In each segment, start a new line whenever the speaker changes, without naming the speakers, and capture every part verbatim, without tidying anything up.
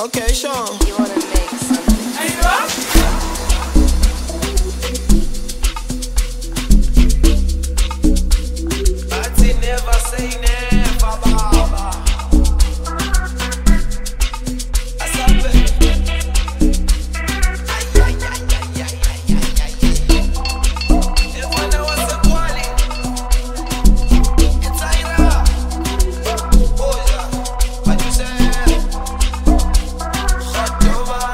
Okay, Sean.
You wanna make something?
Are you up?
Party never say never, baba. Asabe. Ay, ay, ay, ay, ay, ay, ay, ay. If I know what's the quality, it's Ira. Oh yeah, what you say? Hot over.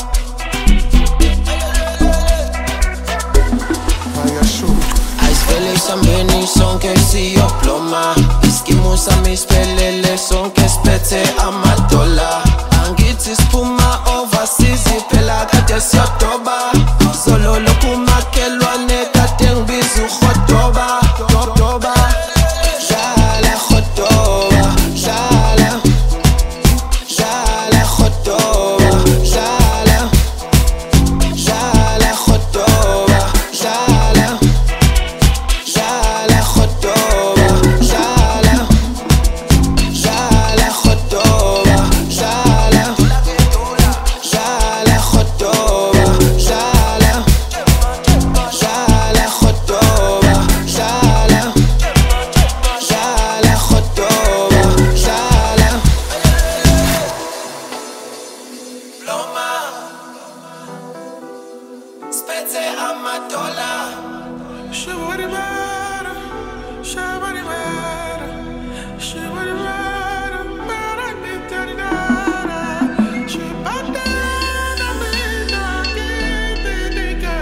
Sameni son che si io ploma Schimosa mi spelele son che spete amatola Angiti spuma overseas Pela gate si otoba Solo lo kuma ke lo aneka ten bizu khotoba Khotoba Jale khotoba Jale Jale khotoba Jale Jale khotoba Jale Jale khotoba, jale, jale khotoba, jale, jale khotoba, jale, jale khotoba, jale, jale khotoba, jale. Ploma, spete amatola.
Shabari mara, shabari mara, shabari mara, mara bitari nara, shabada na mina kete dika,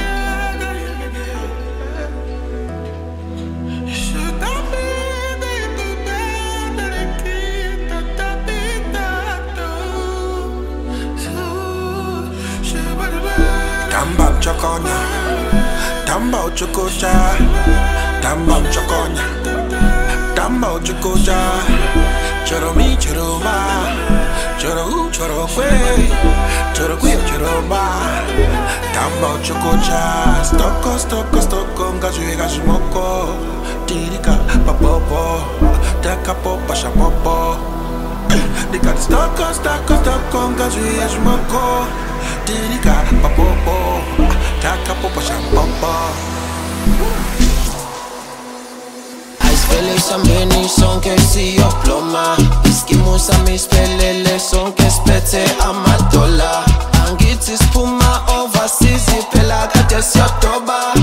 shutabi de tu bedre kita tapita tu, shabari mara.
Tamba chokonya, tamba chokocha, tamba chokonya, tamba chokocha. Choro mi, choro ma, choro u, choro kwe, choro kwe, choro ma. Tamba chokocha, stoko, stoko, stoko, ngazu e gazu moko. Tirika, papopo, taka popa shapopo. Dika stoko, stoko, stoko, ngazu e gazu moko. Tirika, papopo, taka popa shapopo.
Spele sameni son che si io ploma Schimosa mi spelele son che spete amatola Angiti spuma overseas Pela gate si otoba